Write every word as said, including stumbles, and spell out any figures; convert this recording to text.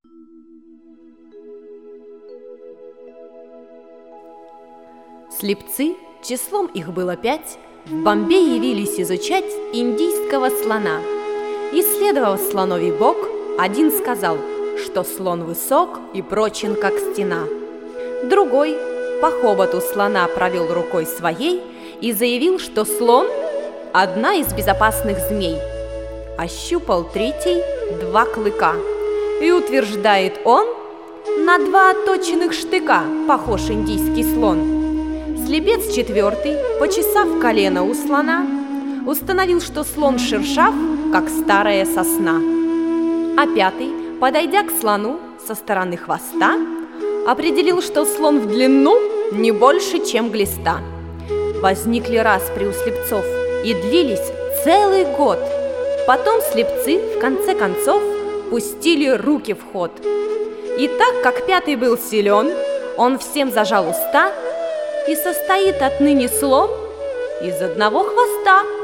Слепцы, числом их было пять, в Бомбей явились изучать индийского слона. Исследовав слоновий бок, один сказал, что слон высок и прочен, как стена. Другой по хоботу слона провел рукой своей и заявил, что слон – одна из безопасных змей. Ощупал третий два клыка и утверждает он, на два отточенных штыка похож индийский слон. Слепец четвертый, почесав колено у слона, установил, что слон шершав, как старая сосна. А пятый, подойдя к слону со стороны хвоста, определил, что слон в длину не больше, чем глиста. Возникли распри у слепцов и длились целый год. Потом слепцы, в конце концов, пустили руки в ход. И так как пятый был силен, он всем зажал уста, и состоит отныне слон из одного хвоста.